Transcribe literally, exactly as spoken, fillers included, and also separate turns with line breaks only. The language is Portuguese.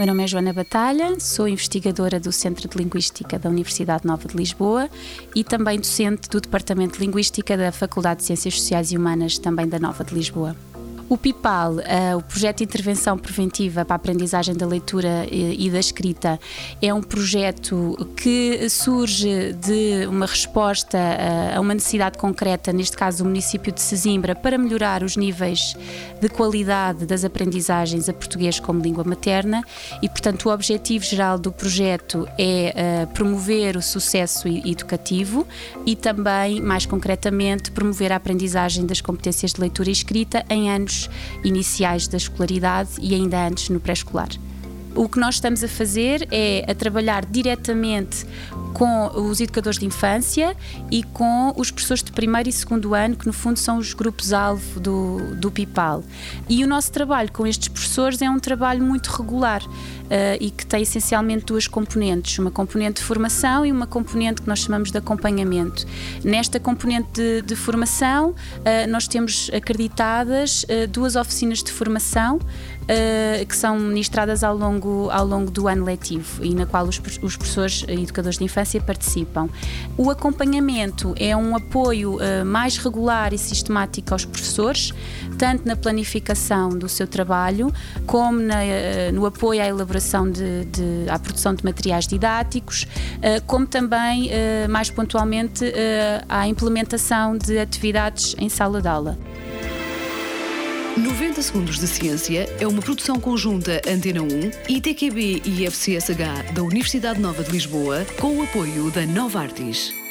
Meu nome é Joana Batalha, sou investigadora do Centro de Linguística da Universidade Nova de Lisboa e também docente do Departamento de Linguística da Faculdade de Ciências Sociais e Humanas, também da Nova de Lisboa. O PIPAL, uh, o Projeto de Intervenção Preventiva para a Aprendizagem da Leitura e, e da Escrita, é um projeto que surge de uma resposta uh, a uma necessidade concreta, neste caso do município de Sesimbra, para melhorar os níveis de qualidade das aprendizagens a português como língua materna e, portanto, o objetivo geral do projeto é uh, promover o sucesso educativo e também, mais concretamente, promover a aprendizagem das competências de leitura e escrita em anos iniciais da escolaridade e ainda antes no pré-escolar. O que nós estamos a fazer é a trabalhar diretamente com os educadores de infância e com os professores de primeiro e segundo ano, que no fundo são os grupos-alvo do, do PIPAL. E o nosso trabalho com estes professores é um trabalho muito regular uh, e que tem essencialmente duas componentes, uma componente de formação e uma componente que nós chamamos de acompanhamento. Nesta componente de, de formação, uh, nós temos acreditadas uh, duas oficinas de formação uh, que são ministradas ao longo, ao longo do ano letivo e na qual os, os professores e educadores de infância participam. O acompanhamento é um apoio uh, mais regular e sistemático aos professores, tanto na planificação do seu trabalho, como na, uh, no apoio à elaboração de, de, à produção de materiais didáticos, uh, como também, uh, mais pontualmente, uh, à implementação de atividades em sala de aula.
noventa Segundos de Ciência é uma produção conjunta Antena um, I T Q B e I F C S H da Universidade Nova de Lisboa, com o apoio da Novartis.